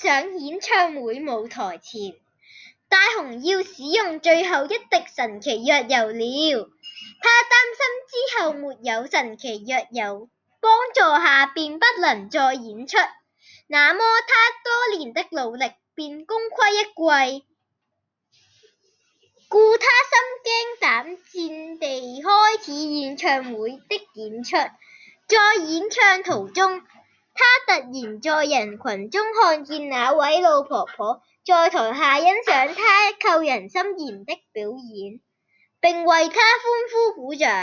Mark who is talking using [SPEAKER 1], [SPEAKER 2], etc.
[SPEAKER 1] 上演唱會舞台前，大雄要使用最後一滴神奇藥油了。他擔心之後沒有神奇藥油幫助下便不能再演出，那麼他多年的努力便功虧一簣。故他心驚膽戰地開始演唱會的演出。在演唱途中，他突然在人群中看見那位老婆婆在台下欣賞他扣人心弦的表演，並為他歡呼鼓掌。